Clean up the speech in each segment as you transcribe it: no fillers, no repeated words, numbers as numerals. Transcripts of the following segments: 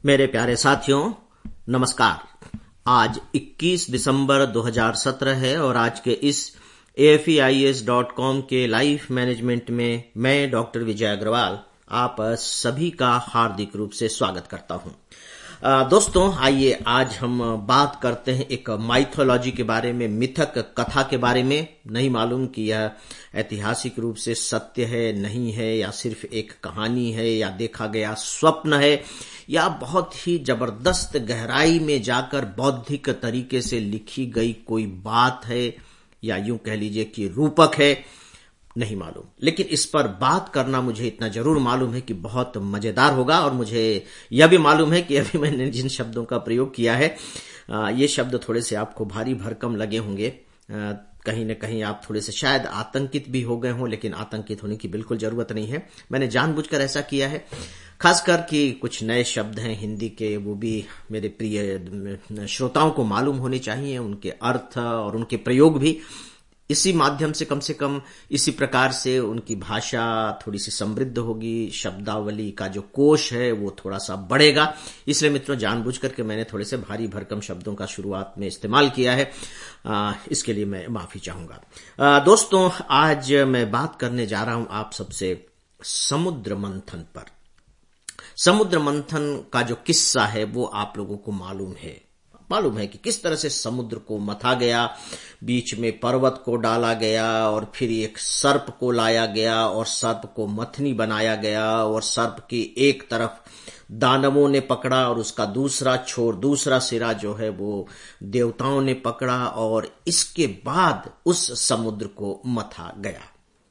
मेरे प्यारे साथियों, नमस्कार। आज 21 दिसंबर 2017 है और आज के इस AFEIAS.com के लाइफ मैनेजमेंट में मैं डॉक्टर विजय अग्रवाल आप सभी का हार्दिक रूप से स्वागत करता हूं। दोस्तों, आइए आज हम बात करते हैं एक माइथोलॉजी के बारे में, मिथक कथा के बारे में। नहीं मालूम कि यह ऐतिहासिक रूप से सत्य है, नहीं है, या सिर्फ एक कहानी है, या देखा गया स्वप्न है, या बहुत ही जबरदस्त गहराई में जाकर बौद्धिक तरीके से लिखी गई कोई बात है, या यूं कह लीजिए कि रूपक है। नहीं मालूम, लेकिन इस पर बात करना मुझे इतना जरूर मालूम है कि बहुत मजेदार होगा। और मुझे यह भी मालूम है कि अभी मैंने जिन शब्दों का प्रयोग किया है, ये शब्द थोड़े से आपको भारी भरकम लगे होंगे। कहीं न कहीं आप थोड़े से शायद आतंकित भी हो गए हों, लेकिन आतंकित होने की बिल्कुल जरूरत नहीं है। मैंने जानबूझकर ऐसा किया है, खासकर कि कुछ नए शब्द हैं हिंदी के, वो भी मेरे प्रिय श्रोताओं को मालूम होने चाहिए, उनके अर्थ और उनके प्रयोग भी। इसी माध्यम से कम इसी प्रकार से उनकी भाषा थोड़ी सी समृद्ध होगी, शब्दावली का जो कोश है वो थोड़ा सा बढ़ेगा। इसलिए मित्रों, जानबूझ करके मैंने थोड़े से भारी भरकम शब्दों का शुरुआत में इस्तेमाल किया है, इसके लिए मैं माफी चाहूंगा। दोस्तों, आज मैं बात करने जा रहा हूं आप सबसे समुद्र मंथन पर। समुद्र मंथन का जो किस्सा है वो आप लोगों को मालूम है कि किस तरह से समुद्र को मथा गया, बीच में पर्वत को डाला गया, और फिर एक सर्प को लाया गया और सर्प को मथनी बनाया गया, और सर्प की एक तरफ दानवों ने पकड़ा और उसका दूसरा छोर, दूसरा सिरा जो है वो देवताओं ने पकड़ा, और इसके बाद उस समुद्र को मथा गया।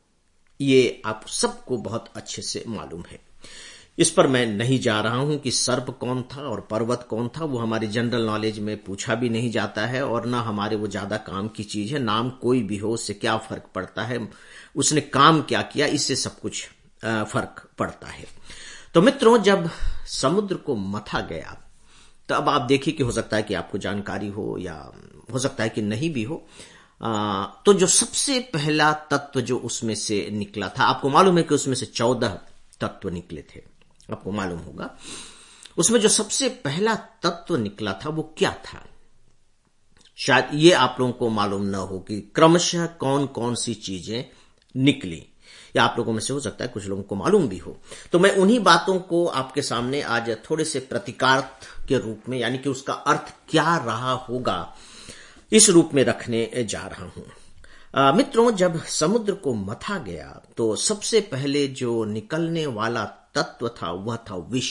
ये आप सबको बहुत अच्छे से मालूम है। इस पर मैं नहीं जा रहा हूं कि सर्प कौन था और पर्वत कौन था, वो हमारी जनरल नॉलेज में पूछा भी नहीं जाता है, और ना हमारे वो ज्यादा काम की चीज है। नाम कोई भी हो, उससे क्या फर्क पड़ता है, उसने काम क्या किया, इससे सब कुछ फर्क पड़ता है। तो मित्रों, जब समुद्र को मथा गया तो अब आप देखिए कि हो सकता है कि आपको जानकारी हो या हो सकता है कि नहीं भी हो। तो जो सबसे पहला तत्व जो उसमें से निकला था, आपको मालूम है कि उसमें से 14 तत्व निकले थे, आपको मालूम होगा। उसमें जो सबसे पहला तत्व निकला था वो क्या था, शायद ये आप लोगों को मालूम ना हो कि क्रमशः कौन कौन सी चीजें निकली, या आप लोगों में से हो सकता है कुछ लोगों को मालूम भी हो। तो मैं उन्हीं बातों को आपके सामने आज थोड़े से प्रतीकार्थ के रूप में, यानी कि उसका अर्थ क्या रहा होगा, इस रूप में रखने जा रहा हूं। मित्रों, जब समुद्र को मथा गया तो सबसे पहले जो निकलने वाला तत्व था वह था विष,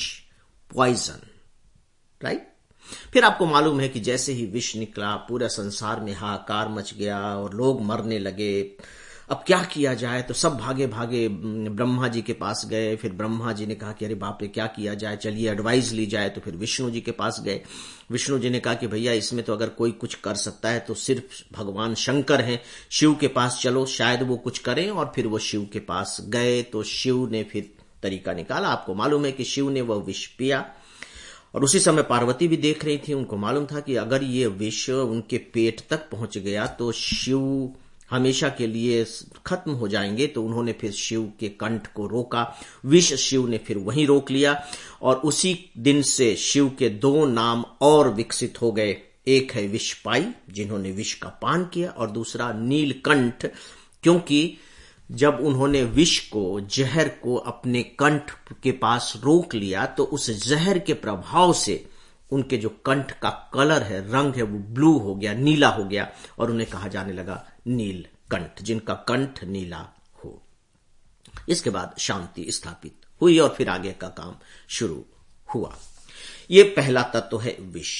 पॉइजन, राइट। फिर आपको मालूम है कि जैसे ही विष निकला पूरे संसार में हाहाकार मच गया और लोग मरने लगे। अब क्या किया जाए, तो सब भागे भागे ब्रह्मा जी के पास गए। फिर ब्रह्मा जी ने कहा कि अरे बाप रे, क्या किया जाए, चलिए एडवाइस ली जाए। तो फिर विष्णु जी के पास गए। विष्णु जी ने कहा कि भैया इसमें तो अगर कोई कुछ कर सकता है तो सिर्फ भगवान शंकर हैं, शिव के पास चलो, शायद वो कुछ करें। और फिर वो शिव के पास गए तो शिव ने फिर तरीका निकाला। आपको मालूम है कि शिव ने वह विष पिया, और उसी समय पार्वती भी देख रही थी। उनको मालूम था कि अगर ये विष उनके पेट तक पहुंच गया तो शिव हमेशा के लिए खत्म हो जाएंगे। तो उन्होंने फिर शिव के कंठ को रोका, विष शिव ने फिर वहीं रोक लिया। और उसी दिन से शिव के 2 नाम और विकसित हो गए। एक है विषपाई, जिन्होंने विष का पान किया, और दूसरा नीलकंठ, क्योंकि जब उन्होंने विष को, जहर को अपने कंठ के पास रोक लिया तो उस जहर के प्रभाव से उनके जो कंठ का कलर है, रंग है, वो ब्लू हो गया, नीला हो गया, और उन्हें कहा जाने लगा नीलकंठ, जिनका कंठ नीला हो। इसके बाद शांति स्थापित हुई और फिर आगे का काम शुरू हुआ। ये पहला तत्व है विष।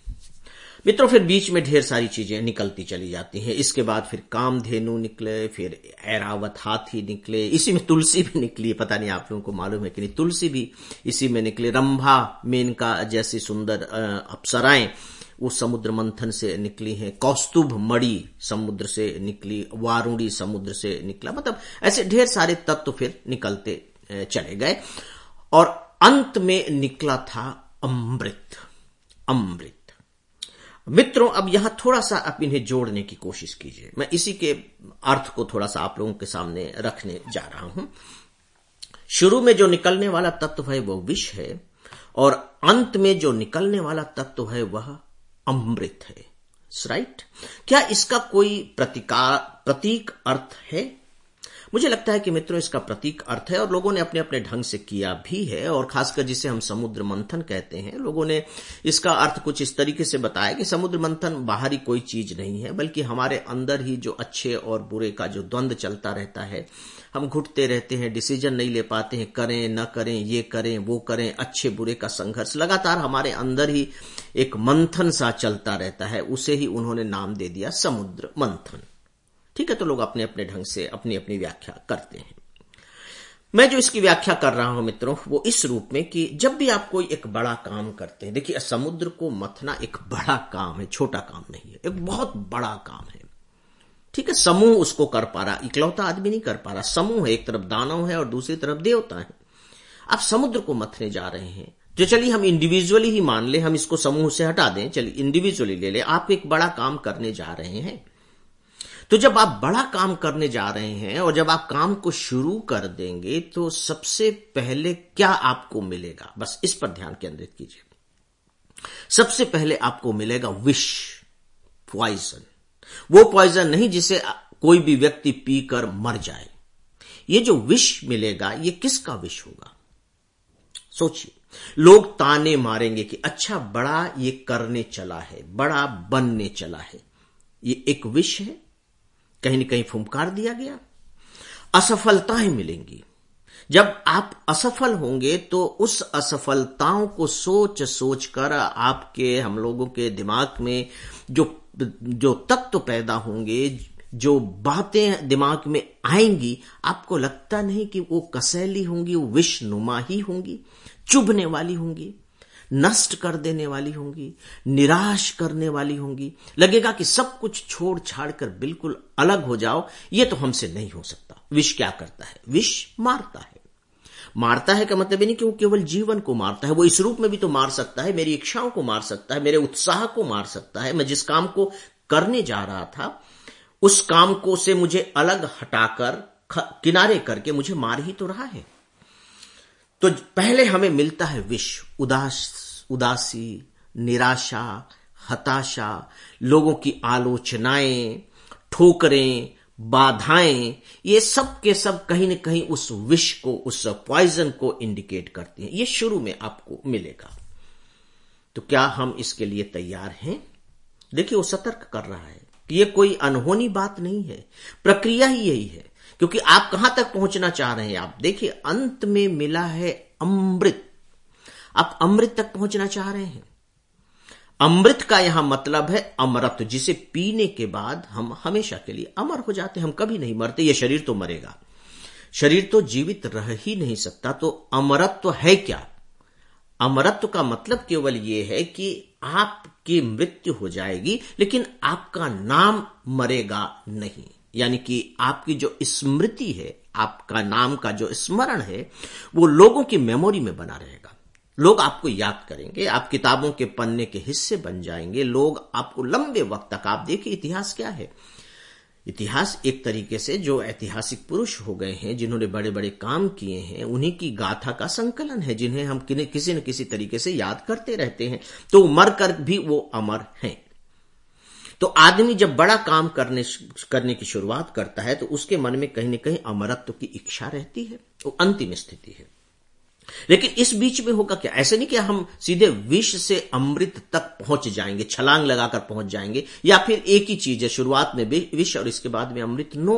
मित्रों, फिर बीच में ढेर सारी चीजें निकलती चली जाती हैं। इसके बाद फिर कामधेनु निकले, फिर ऐरावत हाथी निकले, इसी में तुलसी भी निकली। पता नहीं आप लोगों को मालूम है कि नहीं, तुलसी भी इसी में निकले। रंभा, मेनका जैसी सुंदर अप्सराएं वो समुद्र मंथन से निकली हैं। कौस्तुभ मणि समुद्र से निकली, वारुणी समुद्र से निकला। मतलब ऐसे ढेर सारे तत्व फिर निकलते चले गए, और अंत में निकला था अमृत। मित्रों, अब यहां थोड़ा सा आप इन्हें जोड़ने की कोशिश कीजिए। मैं इसी के अर्थ को थोड़ा सा आप लोगों के सामने रखने जा रहा हूं। शुरू में जो निकलने वाला तत्व है वो विष है, और अंत में जो निकलने वाला तत्व है वह अमृत है। राइट? क्या इसका कोई प्रतीक अर्थ है? मुझे लगता है कि मित्रों इसका प्रतीक अर्थ है, और लोगों ने अपने अपने ढंग से किया भी है, और खासकर जिसे हम समुद्र मंथन कहते हैं, लोगों ने इसका अर्थ कुछ इस तरीके से बताया कि समुद्र मंथन बाहरी कोई चीज नहीं है, बल्कि हमारे अंदर ही जो अच्छे और बुरे का जो द्वंद्व चलता रहता है, हम घुटते रहते हैं, डिसीजन नहीं ले पाते हैं, करें न करें, ये करें वो करें, अच्छे बुरे का संघर्ष लगातार हमारे अंदर ही एक मंथन सा चलता रहता है। उसे ही उन्होंने नाम दे दिया समुद्र मंथन। ठीक है, तो लोग अपने अपने ढंग से अपनी अपनी व्याख्या करते हैं। मैं जो इसकी व्याख्या कर रहा हूं मित्रों, वो इस रूप में कि जब भी आप कोई एक बड़ा काम करते हैं, देखिए समुद्र को मथना एक बड़ा काम है, छोटा काम नहीं है, एक बहुत बड़ा काम है। ठीक है, समूह उसको कर पा रहा, इकलौता आदमी नहीं कर पा रहा, समूह है, एक तरफ दानव है और दूसरी तरफ देवता है। आप समुद्र को मथने जा रहे हैं, जो चलिए हम इंडिविजुअली ही मान ले, हम इसको समूह से हटा दें, चलिए इंडिविजुअली ले ले, आप एक बड़ा काम करने जा रहे हैं। तो जब आप बड़ा काम करने जा रहे हैं और जब आप काम को शुरू कर देंगे, तो सबसे पहले क्या आपको मिलेगा, बस इस पर ध्यान केंद्रित कीजिए। सबसे पहले आपको मिलेगा विष, पॉइजन। वो पॉइजन नहीं जिसे कोई भी व्यक्ति पीकर मर जाए। ये जो विष मिलेगा, ये किसका विष होगा? सोचिए, लोग ताने मारेंगे कि अच्छा बड़ा ये करने चला है, बड़ा बनने चला है। ये एक विष है, कहीं न कहीं फुंकार दिया गया। असफलताएं मिलेंगी। जब आप असफल होंगे तो उस असफलताओं को सोच सोच कर आपके, हम लोगों के दिमाग में जो तत्व पैदा होंगे, जो बातें दिमाग में आएंगी, आपको लगता नहीं कि वो कसैली होंगी, वो विषनुमा ही होंगी, चुभने वाली होंगी, नष्ट कर देने वाली होंगी, निराश करने वाली होंगी। लगेगा कि सब कुछ छोड़ छाड़ कर बिल्कुल अलग हो जाओ, ये तो हमसे नहीं हो सकता। विष क्या करता है? विष मारता है। मारता है का मतलब नहीं कि वो केवल जीवन को मारता है, वो इस रूप में भी तो मार सकता है, मेरी इच्छाओं को मार सकता है, मेरे उत्साह को मार सकता है। मैं जिस काम को करने जा रहा था, उस काम को से मुझे अलग हटाकर किनारे करके मुझे मार ही तो रहा है। तो पहले हमें मिलता है विष, उदासी, निराशा, हताशा, लोगों की आलोचनाएं, ठोकरें, बाधाएं, ये सब के सब कहीं न कहीं उस विष को, उस पॉइजन को इंडिकेट करती हैं। ये शुरू में आपको मिलेगा। तो क्या हम इसके लिए तैयार हैं? देखिए, वो सतर्क कर रहा है कि ये कोई अनहोनी बात नहीं है, प्रक्रिया ही यही है। क्योंकि आप कहां तक पहुंचना चाह रहे हैं? आप देखिए, अंत में मिला है अमृत। आप अमृत तक पहुंचना चाह रहे हैं। अमृत का यहां मतलब है अमरत्व, जिसे पीने के बाद हम हमेशा के लिए अमर हो जाते हैं, हम कभी नहीं मरते। यह शरीर तो मरेगा, शरीर तो जीवित रह ही नहीं सकता। तो अमरत्व है क्या? अमरत्व का मतलब केवल यह है कि आपकी मृत्यु हो जाएगी, लेकिन आपका नाम मरेगा नहीं। यानी कि आपकी जो स्मृति है, आपका नाम का जो स्मरण है, वो लोगों की मेमोरी में बना रहेगा। लोग आपको याद करेंगे, आप किताबों के पन्ने के हिस्से बन जाएंगे। लोग आपको लंबे वक्त तक, आप देखिए इतिहास क्या है। इतिहास एक तरीके से जो ऐतिहासिक पुरुष हो गए हैं, जिन्होंने बड़े बड़े काम किए हैं, उन्हीं की गाथा का संकलन है, जिन्हें हम किसी न किसी तरीके से याद करते रहते हैं। तो मरकर भी वो अमर हैं। तो आदमी जब बड़ा काम करने की शुरुआत करता है, तो उसके मन में कहीं न कहीं अमरत्व की इच्छा रहती है। वो अंतिम स्थिति है। लेकिन इस बीच में होगा क्या? ऐसे नहीं कि हम सीधे विष से अमृत तक पहुंच जाएंगे, छलांग लगाकर पहुंच जाएंगे, या फिर एक ही चीज है, शुरुआत में विष और इसके बाद में अमृत। नो,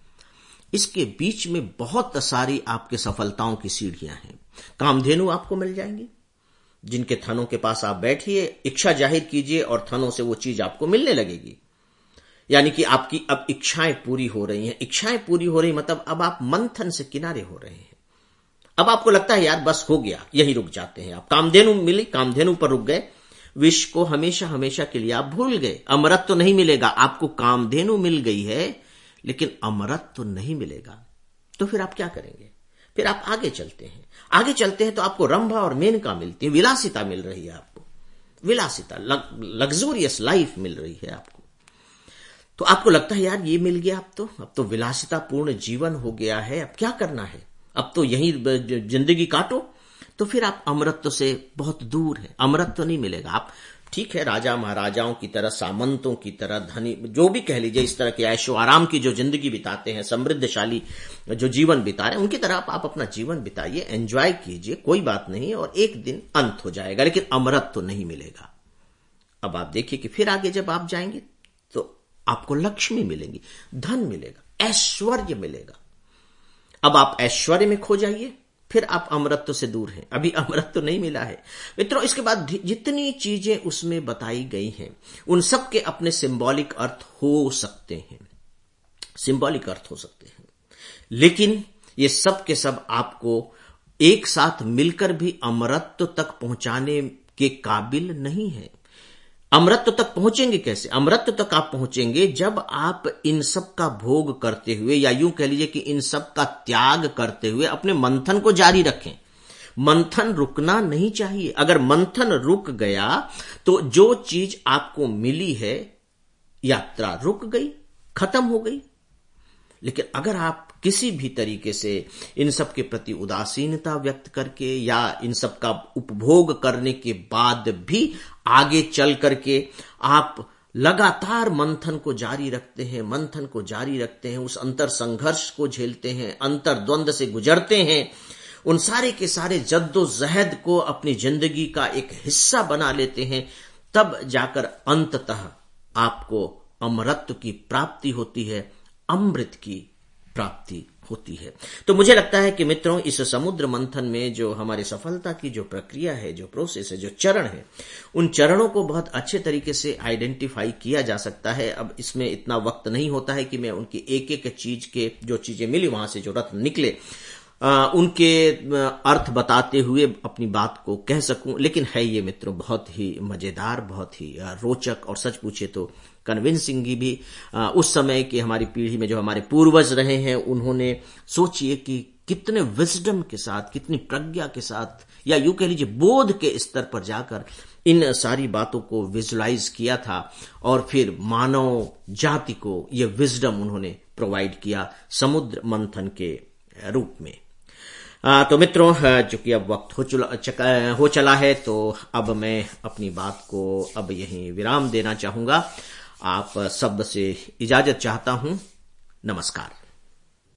इसके बीच में बहुत सारी आपके सफलताओं की सीढ़ियां हैं। कामधेनु आपको मिल जाएंगी, जिनके थनों के पास आप बैठिए, इच्छा जाहिर कीजिए और थनों से वो चीज आपको मिलने लगेगी। यानी कि आपकी अब इच्छाएं पूरी हो रही हैं। इच्छाएं पूरी हो रही मतलब अब आप मंथन से किनारे हो रहे हैं। अब आपको लगता है यार बस हो गया, यही रुक जाते हैं आप। कामधेनु मिली, कामधेनु पर रुक गए, विष को हमेशा हमेशा के लिए आप भूल गए। अमरत्व तो नहीं मिलेगा आपको। कामधेनु मिल गई है, लेकिन अमरत्व तो नहीं मिलेगा। तो फिर आप क्या करेंगे? फिर आप आगे चलते हैं। आगे चलते हैं तो आपको रंभा और मेनका मिलती है, विलासिता मिल रही है आपको, विलासिता, लग्जूरियस लाइफ मिल रही है आपको। तो आपको लगता है यार ये मिल गया, अब तो विलासिता पूर्ण जीवन हो गया है, अब क्या करना है? अब तो यही जिंदगी काटो। तो फिर आप अमरत्व से बहुत दूर हैं, अमरत्व नहीं मिलेगा। आप ठीक है, राजा महाराजाओं की तरह, सामंतों की तरह, धनी जो भी कह लीजिए, इस तरह के ऐशो आराम की जो जिंदगी बिताते हैं, समृद्धशाली जो जीवन बिता रहे हैं, उनकी तरह आप अपना जीवन बिताइए, एंजॉय कीजिए, कोई बात नहीं, और एक दिन अंत हो जाएगा, लेकिन अमरत्व नहीं मिलेगा। अब आप देखिए कि फिर आगे जब आप जाएंगे तो आपको लक्ष्मी मिलेंगी, धन मिलेगा, ऐश्वर्य मिलेगा। अब आप ऐश्वर्य में खो जाइए, फिर आप अमरत्व से दूर हैं, अभी अमरत्व नहीं मिला है। मित्रों, इसके बाद जितनी चीजें उसमें बताई गई हैं, उन सब के अपने सिंबॉलिक अर्थ हो सकते हैं, सिंबॉलिक अर्थ हो सकते हैं, लेकिन ये सब के सब आपको एक साथ मिलकर भी अमरत्व तक पहुंचाने के काबिल नहीं है। अमरत्व तक पहुंचेंगे कैसे? अमरत्व तक आप पहुंचेंगे जब आप इन सब का भोग करते हुए, या यूं कह लीजिए कि इन सब का त्याग करते हुए अपने मंथन को जारी रखें। मंथन रुकना नहीं चाहिए। अगर मंथन रुक गया तो जो चीज आपको मिली है, यात्रा रुक गई, खत्म हो गई। लेकिन अगर आप किसी भी तरीके से इन सब के प्रति उदासीनता व्यक्त करके, या इन सब का उपभोग करने के बाद भी आगे चल करके आप लगातार मंथन को जारी रखते हैं, मंथन को जारी रखते हैं, उस अंतर संघर्ष को झेलते हैं, अंतर द्वंद्व से गुजरते हैं, उन सारे के सारे जद्दोजहद को अपनी जिंदगी का एक हिस्सा बना लेते हैं, तब जाकर अंततः आपको अमरत्व की प्राप्ति होती है, अमृत की प्राप्ति होती है। तो मुझे लगता है कि मित्रों, इस समुद्र मंथन में जो हमारी सफलता की जो प्रक्रिया है, जो प्रोसेस है, जो चरण है, उन चरणों को बहुत अच्छे तरीके से आइडेंटिफाई किया जा सकता है। अब इसमें इतना वक्त नहीं होता है कि मैं उनकी एक एक चीज के, जो चीजें मिली वहां से जो रत्न निकले, उनके अर्थ बताते हुए अपनी बात को कह सकूं, लेकिन है ये मित्रों बहुत ही मजेदार, बहुत ही रोचक, और सच पूछे तो कन्विंसिंग भी। उस समय की हमारी पीढ़ी में जो हमारे पूर्वज रहे हैं, उन्होंने सोचिए कि कितने विजडम के साथ, कितनी प्रज्ञा के साथ, या यूं कह लीजिए बोध के स्तर पर जाकर इन सारी बातों को विजुलाइज किया था, और फिर मानव जाति को ये विजडम उन्होंने प्रोवाइड किया समुद्र मंथन के रूप में। तो मित्रों, चूंकि अब वक्त हो चला है, तो अब मैं अपनी बात को अब यहीं विराम देना चाहूंगा। आप सब से इजाजत चाहता हूं। नमस्कार।